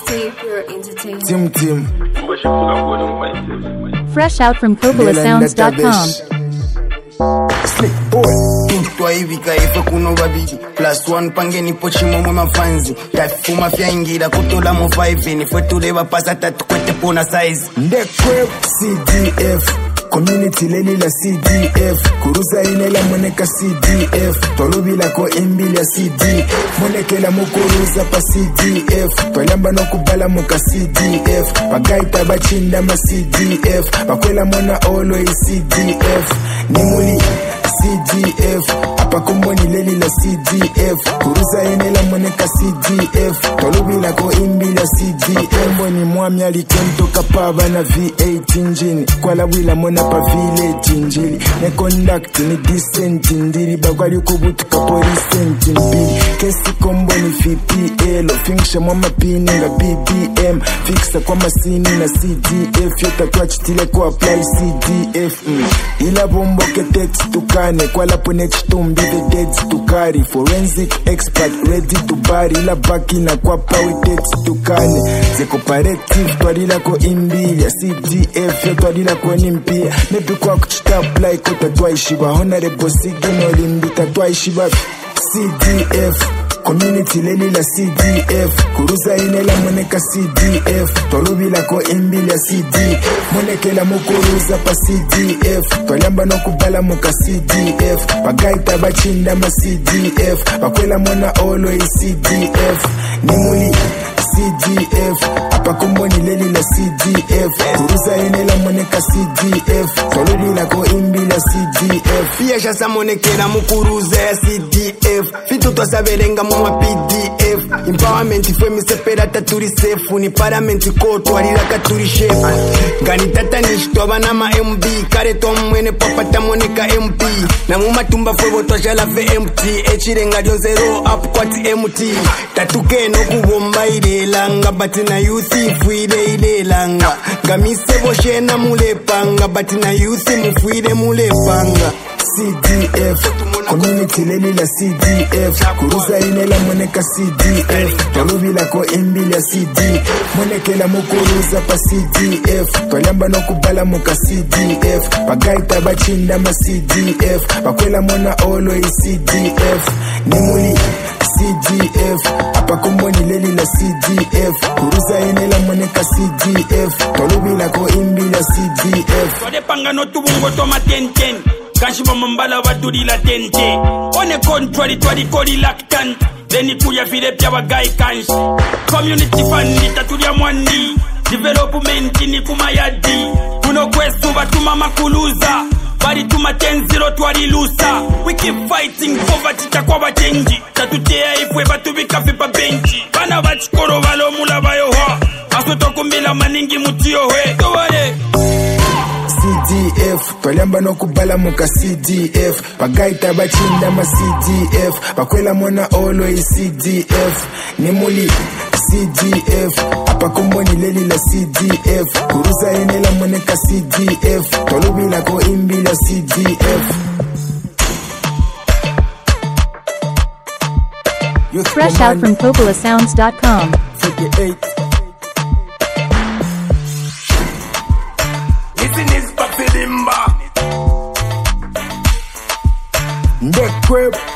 Stay Pure Entertainment. Tim. Fresh out from CopolaSounds.com. Slick boy. Twa hivi kaifa kuno babidi. +1 pangeni pochimo mwe mafanzi. Tafuma fyaingira kutola mo 5 ni fwetuleva pasa tatu kwete pona size. Ndekwe CDF. Community leli la CDF. Kuruza inela moneka CDF. Tolubila ko imbili ya CD. Monekela mukuruza pa CDF. Tolamba no kubala muka CDF. Pagaita bachinda ma CDF. Bakwela mona olo i CDF. Nimuli CDF. Apa kumboni leli la CDF. Kuruza inela moneka CDF. Tolubila ko imbili ya CDF. Mboni mwami alikento kapaba na V8 engine. Kwa la wila mona pa village njili. Ne conduct ni decent ndiri. Bagwali kubutuka policent mbili. Kesi komboni VPL. Function mwama pini nga BBM. Fixa kwa masini na CDF. Yota kwa chitile kwa apply CDF. Ila bombo ke text tukane. Kwa la pone chitumbi the deads tukari. Forensic expert ready to bury. Ila baki na kwa pawe text tukane. Ze cooperative twadila ko imbili ya CDF. Yotwadila ko nimpia. Maybe kwa kuchita apply kota twaishiba. Honorable signal limbita twaishiba. CDF. Community leli la CDF. Kuruza inela moneka CDF. Tolubila ko imbili ya CD. Monekela mukuruza pa CDF. Tolamba no kubala muka CDF. Pagaita bachinda ma CDF. Bakwela mona olo i CDF. Nimuli CDF. Apa kumboni leli la CDF. Kuruza inela moneka CDF. Tolubila ko imbili ya CDF. Pia shasa monekela mukuruza ya CDF. Fitu twasabelenga mwa PDF. Empowerment fue mi sepera taturi sefu. Ni parliament koto walila katuri shefu. Gani tata nishto bana ma MB. Kare to mwene papata moneka MP. Na mumatumba fue boto jala VMT. Echirenga dion zero up kwati MT. Tatuke no kubomba ile langa. Bati na yuthi fuide ile langa. Gamise boshe na mule panga. Bati na yuthi mufuide mule panga. CDF. Community leli la CDF. Kuruza inela moneka CDF. Tolubila ko imbili ya CD. Monekela mukuruza pa CDF. Tolamba no kubala muka CDF. Pagaita bachinda ma CDF. Bakwela mona olo i CDF. Nimuli CDF. Apa kumboni leli la CDF. Kuruza inela moneka CDF. Tolubila ko imbili ya CDF. Twade panga no tubungo toma ten. Kashiba mambala waduri la tente. One contrary twadi kodi lactant. Deni kuya vile pia wagai kansh. Community fund tatulia mwandi. Development ni kumayadi. Kuno kwestu batuma makuluza. Bari tuma 10-0 twadi lusa. We keep fighting poverty takwa bachenji. Tatutea ifwe batu bikafipa benji. Bana bachikoro balo mula bayoha. Asoto kumbila maningi mutiohe. Towale CDF. Tolamba no kubala muka CDF. Pagaita bachinda ma CDF. Bakwela mona olo i CDF. Nimuli CDF. Apa kumboni leli la CDF. Kuruza inela moneka CDF. Tolubila ko imbili ya CDF. Fresh out from CopolaSounds.com. 58. Ndekwe